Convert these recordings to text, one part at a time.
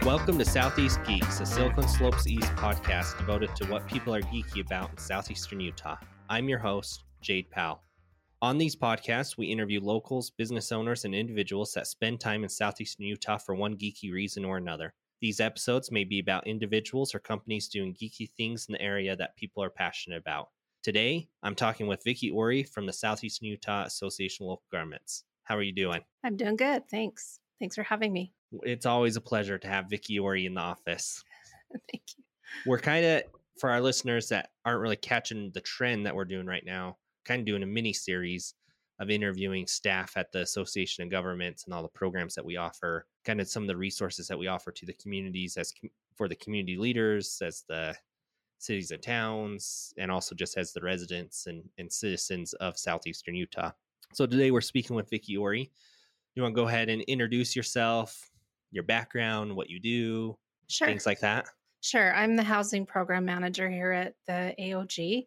Welcome to Southeast Geeks, a Silicon Slopes East podcast devoted to what people are geeky about in southeastern Utah. I'm your host, Jade Powell. On these podcasts, we interview locals, business owners, and individuals that spend time in southeastern Utah for one geeky reason or another. These episodes may be about individuals or companies doing geeky things in the area that people are passionate about. Today, I'm talking with Vicki Ori from the Southeastern Utah Association of Local Governments. How are you doing? I'm doing good. Thanks. Thanks for having me. It's always a pleasure to have Vicki Ori in the office. Thank you. We're kind of, for our listeners that aren't really catching the trend that we're doing right now, kind of doing a mini series of interviewing staff at the Association of Governments and all the programs that we offer, kind of some of the resources that we offer to the communities for the community leaders, as the cities and towns, and also just as the residents and citizens of southeastern Utah. So today we're speaking with Vicki Ori. You want to go ahead and introduce yourself, your background, what you do, Sure. things like that? Sure. I'm the housing program manager here at the AOG,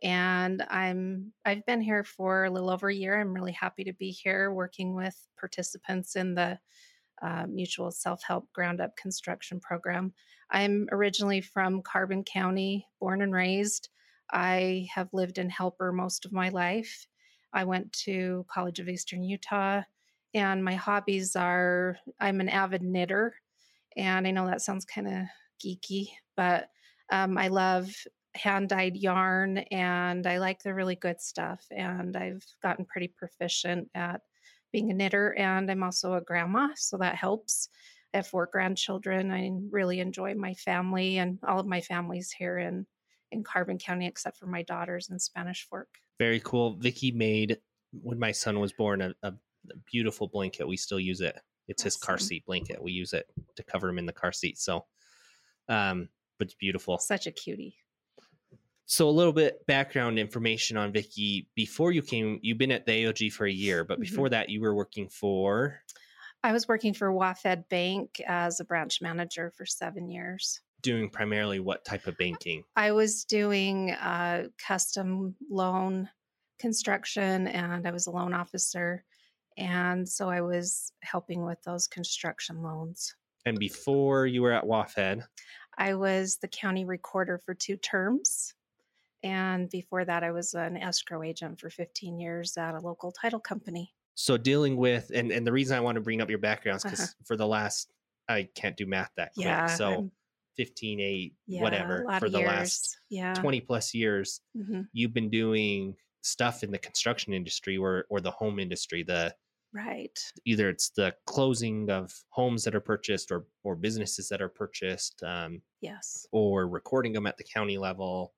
and I've been here for a little over a year. I'm really happy to be here working with participants in the Mutual Self-Help Ground Up Construction Program. I'm originally from Carbon County, born and raised. I have lived in Helper most of my life. I went to College of Eastern Utah, and my hobbies are I'm an avid knitter, and I know that sounds kind of geeky, but I love hand-dyed yarn, and I like the really good stuff, and I've gotten pretty proficient at being a knitter, and I'm also a grandma, so that helps. I have 4 grandchildren. I really enjoy my family, and all of my family's here in Carbon County, except for my daughters in Spanish Fork. Very cool. Vicki made, when my son was born, a beautiful blanket. We still use it. It's his car seat blanket. We use it to cover him in the car seat. So, but it's beautiful. Such a cutie. So a little bit background information on Vicki. Before you came, you've been at the AOG for a year, but before that you were working for? I was working for WaFd Bank as a branch manager for 7 years. Doing primarily what type of banking? I was doing custom loan construction, and I was a loan officer. And so I was helping with those construction loans. And before you were at WaFd? I was the county recorder for 2 terms. And before that, I was an escrow agent for 15 years at a local title company. So dealing with, and the reason I want to bring up your background is because for the last, I can't do math that quick. Yeah, so 15, 8, whatever, for the last 20 plus years, you've been doing stuff in the construction industry or the home industry, right. Either it's the closing of homes that are purchased or businesses that are purchased, yes, or recording them at the county level,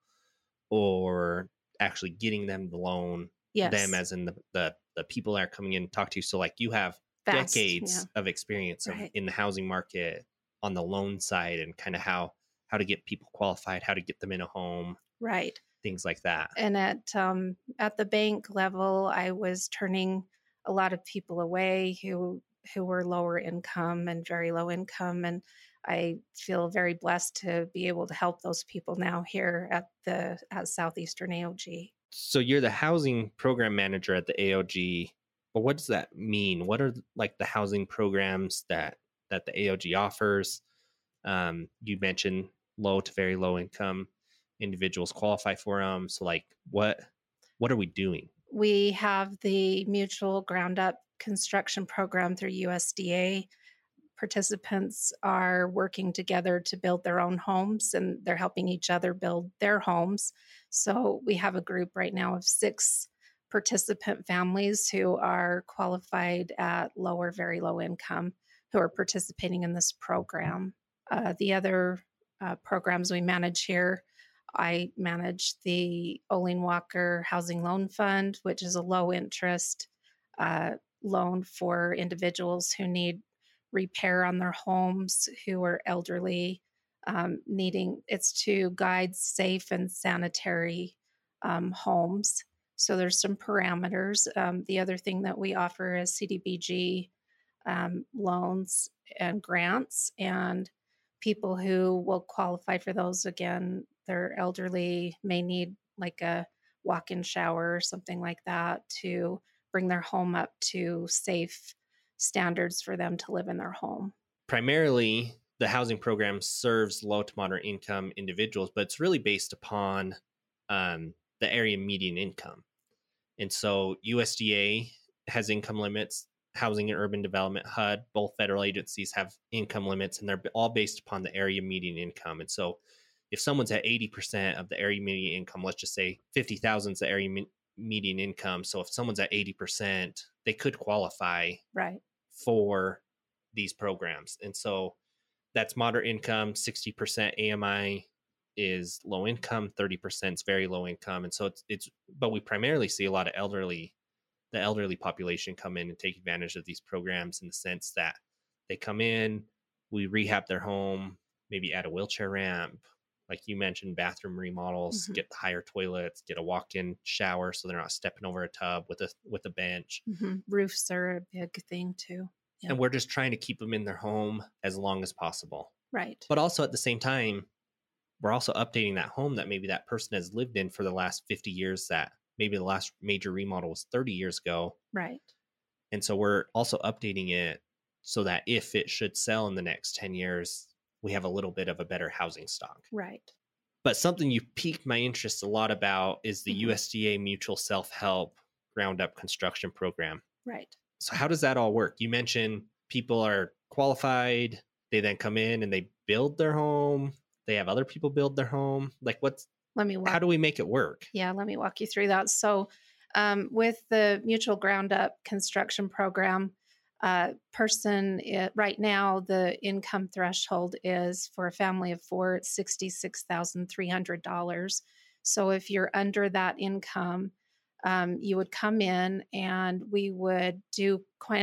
or actually getting them the loan, yes, them as in the people that are coming in and talk to you. So like you have decades of experience in the housing market on the loan side, and kind of how to get people qualified, how to get them in a home, right, things like that. And at the bank level, I was turning a lot of people away who were lower income and very low income, and I feel very blessed to be able to help those people now here at Southeastern AOG. So you're the housing program manager at the AOG. But what does that mean? What are like the housing programs that the AOG offers? You mentioned low to very low income individuals qualify for them. So like what are we doing? We have the Mutual Ground Up Construction Program through USDA. Participants are working together to build their own homes, and they're helping each other build their homes. So we have a group right now of 6 participant families who are qualified at low or very low income who are participating in this program. The other programs we manage here, I manage the Olin Walker Housing Loan Fund, which is a low interest loan for individuals who need repair on their homes, who are elderly, it's to guide safe and sanitary homes. So there's some parameters. The other thing that we offer is CDBG loans and grants, and people who will qualify for those, again, they're elderly, may need like a walk-in shower or something like that to bring their home up to safe standards for them to live in their home. Primarily, the housing program serves low to moderate income individuals, but it's really based upon the area median income. And so USDA has income limits, Housing and Urban Development, HUD, both federal agencies have income limits, and they're all based upon the area median income. And so if someone's at 80% of the area median income, let's just say 50,000 is the area median income. So if someone's at 80%, they could qualify Right. for these programs. And so that's moderate income, 60% AMI is low income, 30% is very low income. And so but we primarily see a lot of the elderly population come in and take advantage of these programs in the sense that they come in, we rehab their home, maybe add a wheelchair ramp, like you mentioned, bathroom remodels, get higher toilets, get a walk-in shower so they're not stepping over a tub with a bench. Roofs are a big thing too. Yeah. And we're just trying to keep them in their home as long as possible. Right. But also at the same time, we're also updating that home that maybe that person has lived in for the last 50 years, that maybe the last major remodel was 30 years ago. Right. And so we're also updating it so that if it should sell in the next 10 years, we have a little bit of a better housing stock. Right. But something you piqued my interest a lot about is the USDA Mutual Self-Help Ground Up Construction Program. Right. So how does that all work? You mentioned people are qualified, they then come in and they build their home, they have other people build their home. Like how do we make it work? Yeah, let me walk you through that. So with the Mutual Ground Up Construction Program, right now, the income threshold is for a family of four, it's $66,300. So if you're under that income, you would come in and we would do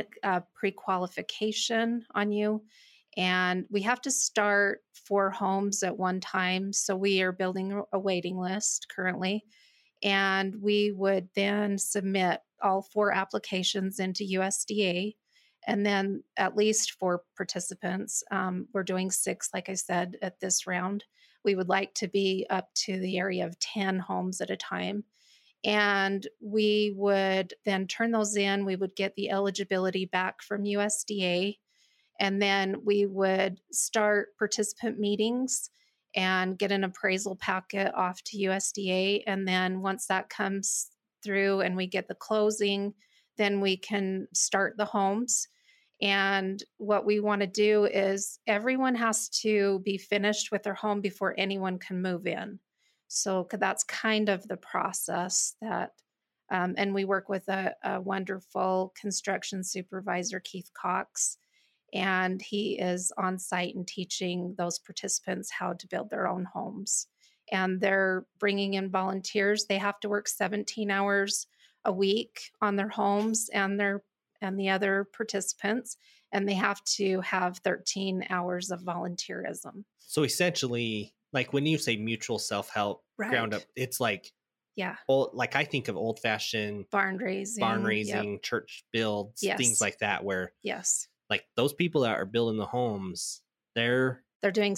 pre-qualification on you. And we have to start 4 homes at one time. So we are building a waiting list currently. And we would then submit all 4 applications into USDA. And then at least 4 participants. We're doing 6, like I said, at this round. We would like to be up to the area of 10 homes at a time. And we would then turn those in. We would get the eligibility back from USDA. And then we would start participant meetings and get an appraisal packet off to USDA. And then once that comes through and we get the closing, then we can start the homes. And what we want to do is everyone has to be finished with their home before anyone can move in. So that's kind of the process that, and we work with a wonderful construction supervisor, Keith Cox, and he is on site and teaching those participants how to build their own homes. And they're bringing in volunteers. They have to work 17 hours a week on their homes and the other participants, and they have to have 13 hours of volunteerism. So essentially, like when you say mutual self-help ground up, it's like, like I think of old-fashioned barn raising, church builds, things like that, where like those people that are building the homes, they're doing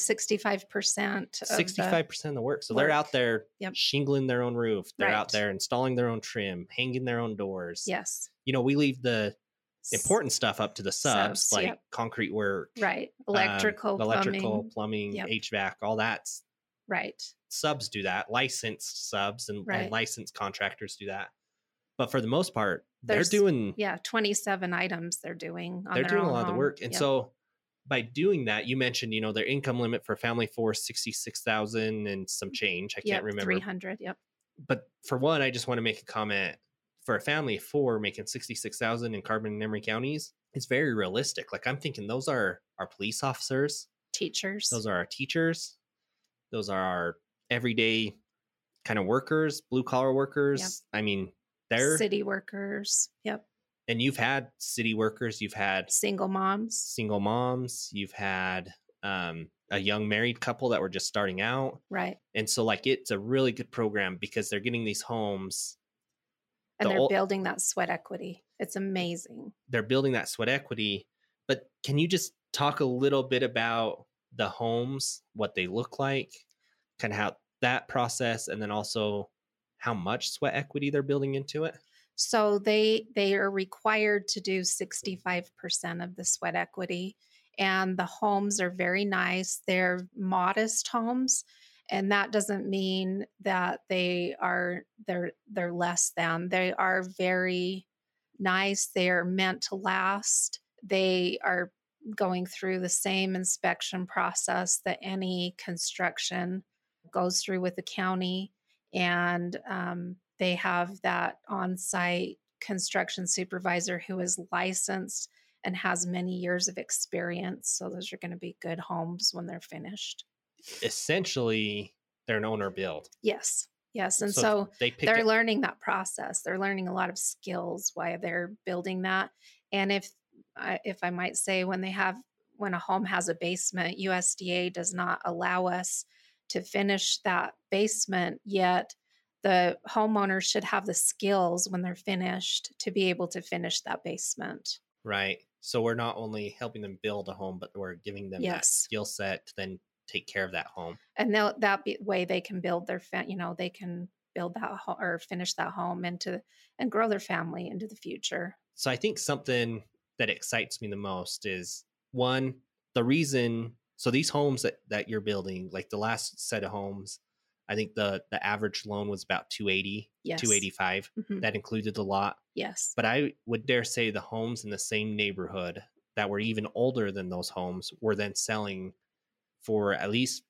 65% of the work. So they're out there shingling their own roof. They're out there installing their own trim, hanging their own doors. Yes. We leave the important stuff up to the subs, like concrete work. Right. Electrical, plumbing, HVAC, all that. Right. Subs do that. Licensed subs and licensed contractors do that. But for the most part, they're doing 27 items they're doing on they're their doing own a lot home. of the work. And so by doing that, you mentioned, their income limit for family 4 is 66,000 and some change. I can't remember. 300. Yep. But for one, I just want to make a comment. For a family of 4 making 66,000 in Carbon and Emery counties, it's very realistic. Like I'm thinking those are our police officers, teachers. Those are our teachers. Those are our everyday kind of workers, blue collar workers. Yep. I mean, they're city workers. Yep. And you've had city workers, you've had single moms, you've had a young married couple that were just starting out. Right. And so like, it's a really good program because they're getting these homes. And they're building that sweat equity. It's amazing. They're building that sweat equity. But can you just talk a little bit about the homes, what they look like, kind of how that process, and then also how much sweat equity they're building into it? So they are required to do 65% of the sweat equity. and the homes are very nice. They're modest homes, and that doesn't mean that they're less than. They are very nice. They are meant to last. They are going through the same inspection process that any construction goes through with the county. And they have that on-site construction supervisor who is licensed and has many years of experience. So those are going to be good homes when they're finished. Essentially, they're an owner build. Yes. Yes. And so they're learning that process. They're learning a lot of skills while they're building that. And if I might say, when a home has a basement, USDA does not allow us to finish that basement yet. The homeowner should have the skills when they're finished to be able to finish that basement. Right. So we're not only helping them build a home, but we're giving them that skill set to then take care of that home. And that way they can build they can build that or finish that home and grow their family into the future. So I think something that excites me the most is, one, the reason. So these homes that you're building, like the last set of homes, I think the average loan was about 280, yes. 285. Mm-hmm. That included the lot. Yes. But I would dare say the homes in the same neighborhood that were even older than those homes were then selling for at least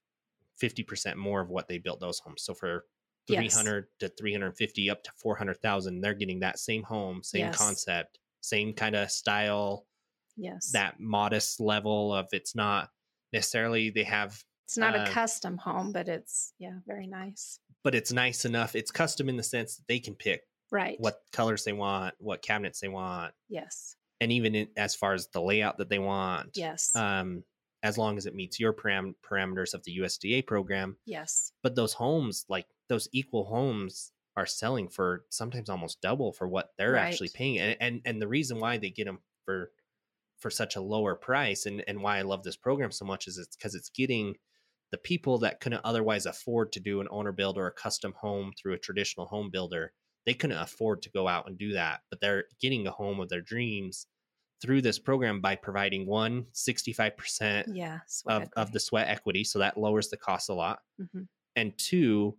50% more of what they built those homes. So for 300 to 350 up to 400,000, they're getting that same home, same concept, same kind of style. Yes. That modest level of, it's not necessarily it's not a custom home, but it's very nice. But it's nice enough. It's custom in the sense that they can pick what colors they want, what cabinets they want. Yes. And even as far as the layout that they want. Yes. As long as it meets your parameters of the USDA program. Yes. But those homes, like those equal homes, are selling for sometimes almost double for what they're actually paying. And the reason why they get them for such a lower price, and why I love this program so much, is it's because it's getting the people that couldn't otherwise afford to do an owner build or a custom home through a traditional home builder. They couldn't afford to go out and do that, but they're getting a home of their dreams through this program by providing 65% of the sweat equity. So that lowers the cost a lot. Mm-hmm. And 2,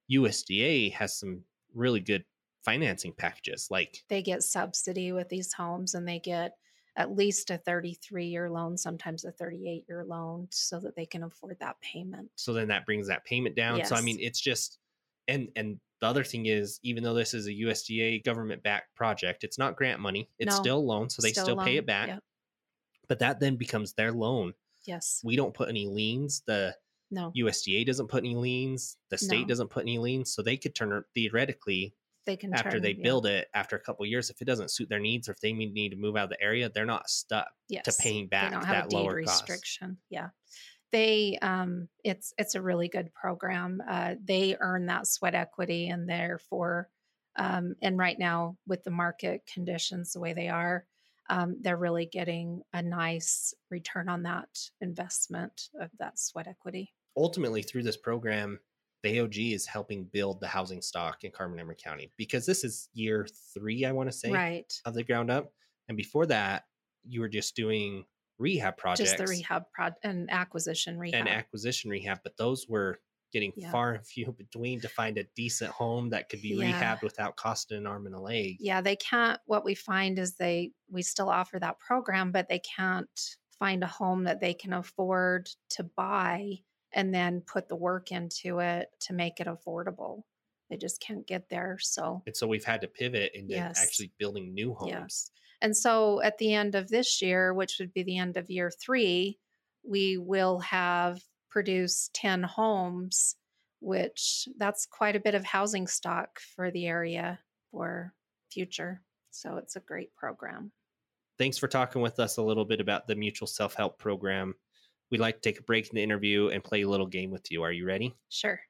USDA has some really good financing packages. Like they get subsidy with these homes, and they get at least a 33-year loan, sometimes a 38-year loan, so that they can afford that payment. So then that brings that payment down. Yes. So, I mean, it's just, and the other thing is, even though this is a USDA government-backed project, it's not grant money. It's still a loan, so they still pay it back. Yep. But that then becomes their loan. Yes. We don't put any liens. The USDA doesn't put any liens. The state doesn't put any liens. So they could theoretically, after they build it, after a couple of years, if it doesn't suit their needs, or if they need to move out of the area, they're not stuck to paying back that lower restriction. Cost. Yeah. They it's a really good program. They earn that sweat equity, and therefore and right now with the market conditions the way they are, they're really getting a nice return on that investment of that sweat equity. Ultimately, through this program, the AOG is helping build the housing stock in Carbon-Emery County, because this is year 3, I want to say, of the ground up. And before that, you were just doing rehab projects. Just the rehab and acquisition rehab. But those were getting far and few between to find a decent home that could be rehabbed without costing an arm and a leg. Yeah, they can't. What we find is we still offer that program, but they can't find a home that they can afford to buy and then put the work into it to make it affordable. They just can't get there. So we've had to pivot into actually building new homes. Yes. And so at the end of this year, which would be the end of year 3, we will have produced 10 homes, which that's quite a bit of housing stock for the area for future. So it's a great program. Thanks for talking with us a little bit about the Mutual Self-Help Program. We'd like to take a break in the interview and play a little game with you. Are you ready? Sure.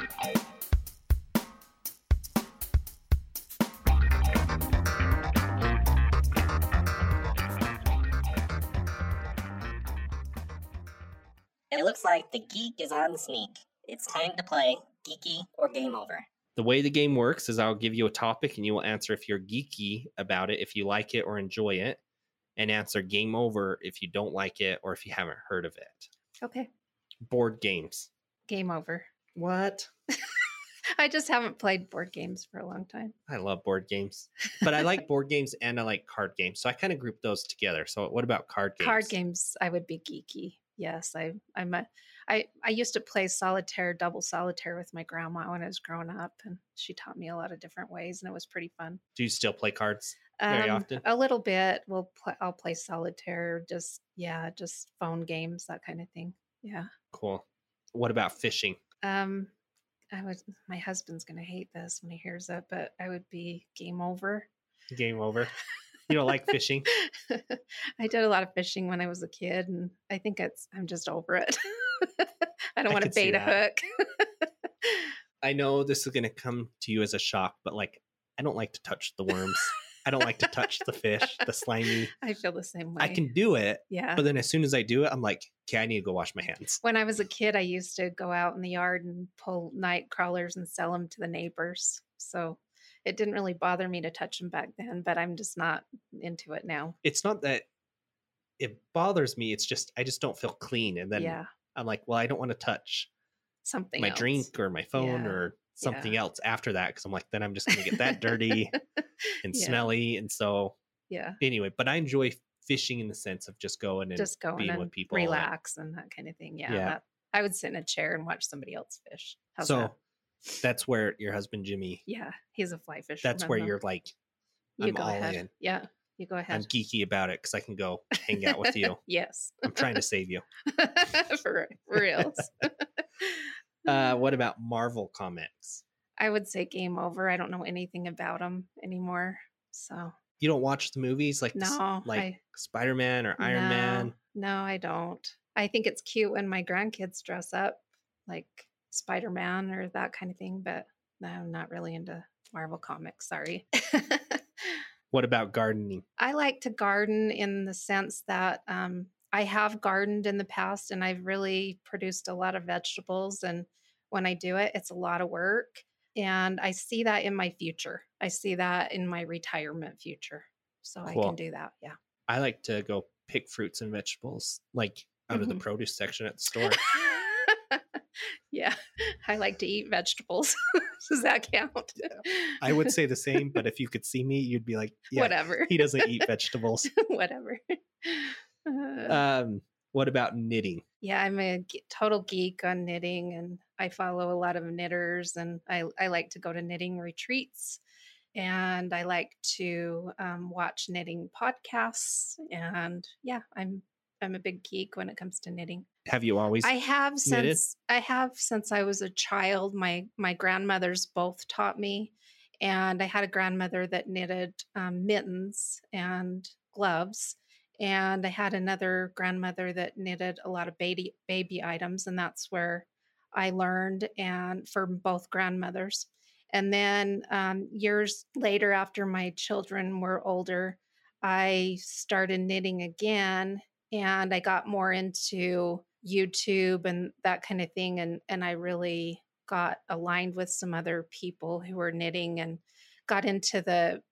It looks like the geek is on the sneak. It's time to play Geeky or Game Over. The way the game works is I'll give you a topic and you will answer if you're geeky about it, if you like it or enjoy it. and answer game over if you don't like it or if you haven't heard of it. Okay. Board games. Game over. What? I just haven't played board games for a long time. I love board games, but I like board games and I like card games. So I kind of group those together. So what about card games? Card games, I would be geeky. Yes, I used to play solitaire, double solitaire with my grandma when I was growing up, and she taught me a lot of different ways, and it was pretty fun. Do you still play cards very often? A little bit. I'll play solitaire, just phone games, that kind of thing. Yeah. Cool. What about fishing? My husband's gonna hate this when he hears it, but I would be game over. Game over. You don't like fishing? I did a lot of fishing when I was a kid, and I think I'm just over it. I don't want to could see bait a that. hook. I know this is going to come to you as a shock, but like, I don't like to touch the worms. I don't like to touch the fish, the slimy. I feel the same way. I can do it, Yeah. but then as soon as I do it, I'm like, okay, I need to go wash my hands. When I was a kid, I used to go out in the yard and pull night crawlers and sell them to the neighbors. So it didn't really bother me to touch them back then, but I'm just not into it now. It's not that it bothers me. It's just, I just don't feel clean. And then Yeah. I'm like, well, I don't want to touch Something my else. drink or my phone Yeah. or something Yeah. else after that. Cause I'm like, then I'm just going to get that dirty and Yeah. smelly. And so Yeah. anyway, but I enjoy fishing in the sense of just going and Just going being and with people and- relax and that kind of thing. Yeah. Yeah. I would sit in a chair and watch somebody else fish. How's so that? that's where your husband, Jimmy, Yeah. He's a fly fisher. that's where you're like, You I'm go all ahead. in. Yeah. You go I'm ahead. geeky about it because I can go hang out with you. Yes. I'm trying to save you. for reals. What about Marvel comics? I would say game over. I don't know anything about them anymore. So You don't watch the movies like no, Spider-Man or Iron Man? No, I don't. I think it's cute when my grandkids dress up like Spider-Man or that kind of thing, but no, I'm not really into Marvel comics. Sorry. What about gardening? I like to garden in the sense that I have gardened in the past and I've really produced a lot of vegetables. And when I do it, it's a lot of work. And I see that in my future. I see that in my retirement future. So I Cool. can do that. Yeah. I like to go pick fruits and vegetables like out of the Mhm. produce section at the store. Yeah. I like to eat vegetables. Does that count? I would say the same, but if you could see me, you'd be like, yeah, Whatever. he doesn't eat vegetables. Whatever. What about knitting? Yeah, I'm a total geek on knitting, and I follow a lot of knitters, and I like to go to knitting retreats, and I like to watch knitting podcasts, and yeah, I'm a big geek when it comes to knitting. Have you always? I have knitted? since I was a child. My grandmothers both taught me, and I had a grandmother that knitted mittens and gloves. And I had another grandmother that knitted a lot of baby items, and that's where I learned, and from both grandmothers. And then years later, after my children were older, I started knitting again, and I got more into YouTube and that kind of thing. And I really got aligned with some other people who were knitting and got into the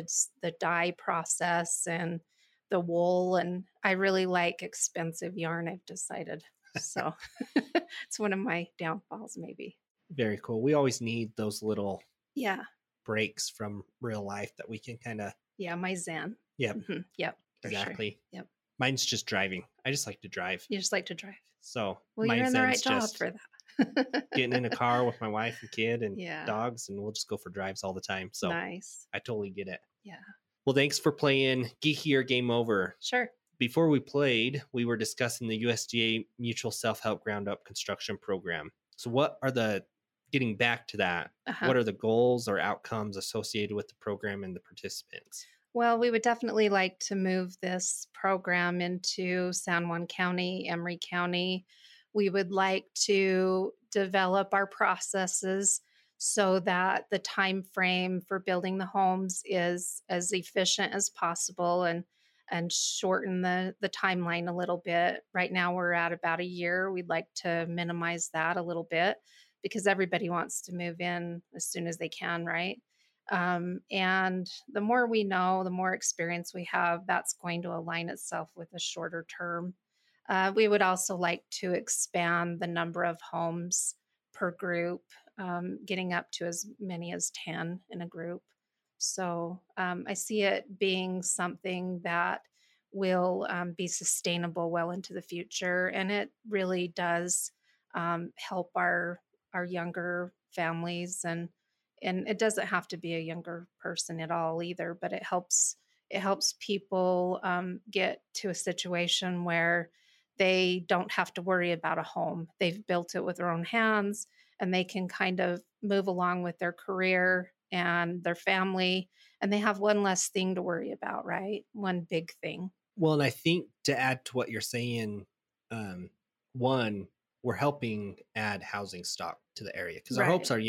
dye process and the wool, and I really like expensive yarn, I've decided. So it's one of my downfalls, maybe. Very cool. We always need those little Yeah. breaks from real life that we can kind of. Yeah, my zen. Yep. Mhm. Yep. For sure. Exactly. Yep. Mine's just driving. I just like to drive. You just like to drive. So Well, my you're in the right zen's job just for that. getting in a car with my wife and kid and Yeah. dogs, and we'll just go for drives all the time. So Nice. I totally get it. Yeah. Well, thanks for playing Geeky or Game Over. Sure. Before we played, we were discussing the USDA Mutual Self-Help Ground Up Construction Program. So getting back to that, Uh-huh. what are the goals or outcomes associated with the program and the participants? Well, we would definitely like to move this program into San Juan County, Emery County. We would like to develop our processes so that the time frame for building the homes is as efficient as possible and shorten the timeline a little bit. Right now we're at about a year. We'd like to minimize that a little bit because everybody wants to move in as soon as they can, right? And the more we know, the more experience we have, that's going to align itself with a shorter term. We would also like to expand the number of homes per group, getting up to as many as 10 in a group. So I see it being something that will be sustainable well into the future. And it really does help our younger families, and it doesn't have to be a younger person at all either, but it helps people get to a situation where they don't have to worry about a home. They've built it with their own hands, and they can kind of move along with their career and their family, and they have one less thing to worry about, right? One big thing. Well, and I think to add to what you're saying, one, we're helping add housing stock to the area because our hopes Right.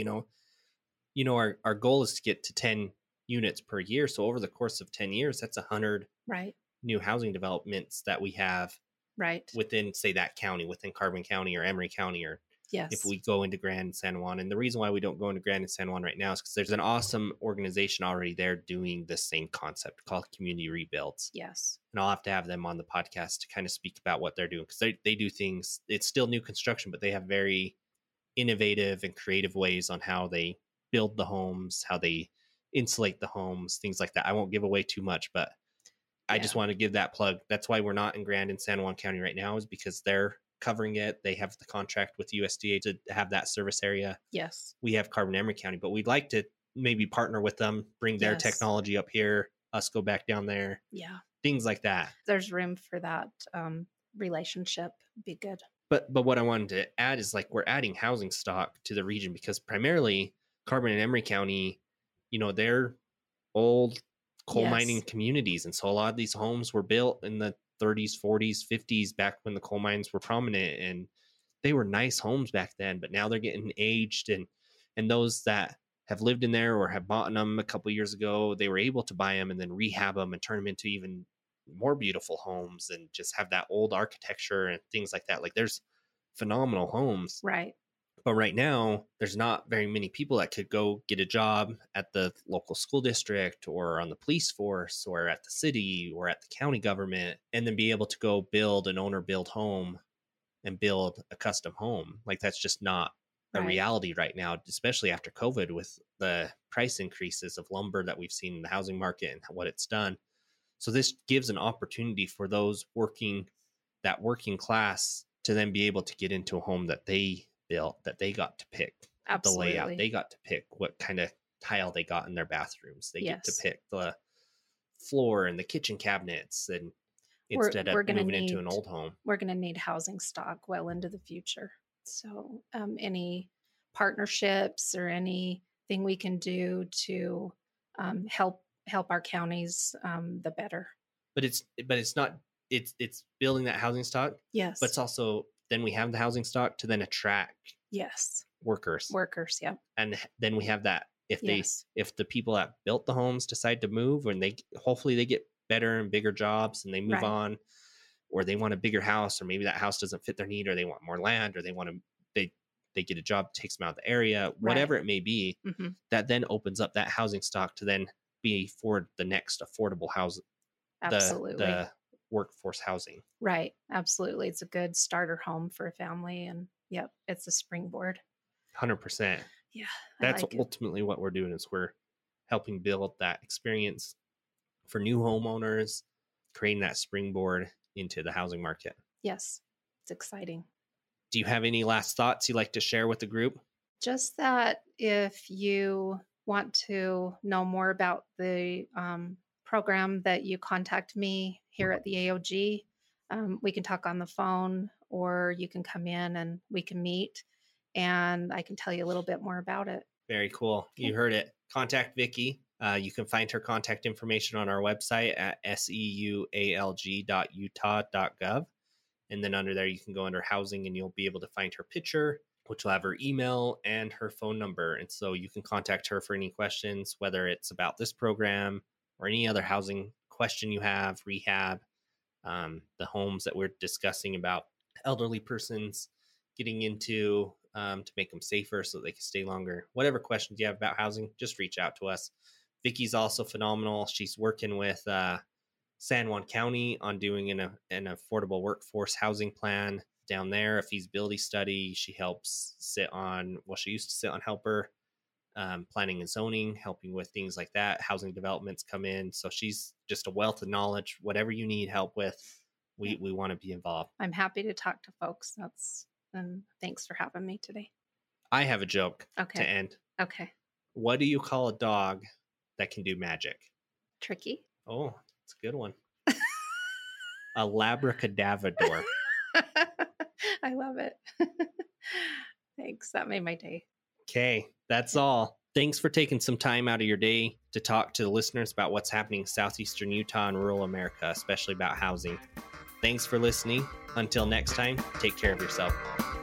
are, our goal is to get to 10 units per year. So over the course of 10 years, that's 100 Right. new housing developments that we have Right. within, say, that county, within Carbon County or Emery County, or if Yes. we go into Grand and San Juan. And the reason why we don't go into Grand and San Juan right now is because there's an awesome organization already there doing the same concept called Community Rebuilds. Yes. And I'll have to have them on the podcast to kind of speak about what they're doing, because they do things. It's still new construction, but they have very innovative and creative ways on how they build the homes, how they insulate the homes, things like that. I won't give away too much, but I just Yeah. want to give that plug. That's why we're not in Grand and San Juan County right now, is because they're covering it. They have the contract with USDA to have that service area. Yes. We have Carbon Emery County, but we'd like to maybe partner with them, bring their Yes. technology up here, us go back down there, Yeah. things like that. There's room for that relationship. Be good. But what I wanted to add is, like, we're adding housing stock to the region because primarily Carbon and Emery County, they're old coal mining Yes. communities. And so a lot of these homes were built in the 30s, 40s, 50s, back when the coal mines were prominent. And they were nice homes back then, but now they're getting aged. And those that have lived in there or have bought them a couple years ago, they were able to buy them and then rehab them and turn them into even more beautiful homes and just have that old architecture and things like that. Like, there's phenomenal homes. Right. But right now, there's not very many people that could go get a job at the local school district or on the police force or at the city or at the county government and then be able to go build an owner build home and build a custom home. Like, that's just not a Right. reality right now, especially after COVID with the price increases of lumber that we've seen in the housing market and what it's done. So this gives an opportunity for those working class to then be able to get into a home that they built, that they got to pick the layout. Absolutely. They got to pick what kind of tile they got in their bathrooms. They get to Yes. pick the floor and the kitchen cabinets, and We're instead we're of gonna moving into an need old home. we're gonna need housing stock well into the future. So any partnerships or anything we can do to help our counties, the better. But it's not it's building that housing stock, Yes. but it's also then we have the housing stock to then attract Yes. workers. Workers. Yeah. And then we have that Yes. if the people that built the homes decide to move, and they hopefully they get better and bigger jobs and they move Right. on, or they want a bigger house, or maybe that house doesn't fit their need, or they want more land, or they get a job that takes them out of the area, whatever it may be. Hmm. That then opens up that housing stock to then be for the next affordable house, Absolutely. the workforce housing. Right. Absolutely. It's a good starter home for a family, and yep, it's a springboard. 100%. Yeah. That's like it. ultimately what we're doing, is we're helping build that experience for new homeowners, creating that springboard into the housing market. Yes. It's exciting. Do you have any last thoughts you'd like to share with the group? Just that if you want to know more about the program, that you contact me here at the AOG. We can talk on the phone, or you can come in and we can meet, and I can tell you a little bit more about it. Very cool. You heard it. Contact Vicki. You can find her contact information on our website at seualg.utah.gov. And then under there, you can go under housing and you'll be able to find her picture, which will have her email and her phone number. And so you can contact her for any questions, whether it's about this program or any other housing question you have, rehab, the homes that we're discussing about elderly persons getting into to make them safer so they can stay longer. Whatever questions you have about housing, just reach out to us. Vicky's also phenomenal. She's working with San Juan County on doing an affordable workforce housing plan down there, a feasibility study. She helps she used to sit on helper, planning and zoning, helping with things like that. Housing developments come in. So she's just a wealth of knowledge. Whatever you need help with, we want to be involved. I'm happy to talk to folks. And thanks for having me today. I have a joke Okay. to end. Okay. What do you call a dog that can do magic? Tricky. Oh, it's a good one. A labracadabrador. I love it. Thanks. That made my day. Okay, that's all. Thanks for taking some time out of your day to talk to the listeners about what's happening in southeastern Utah and rural America, especially about housing. Thanks for listening. Until next time, take care of yourself.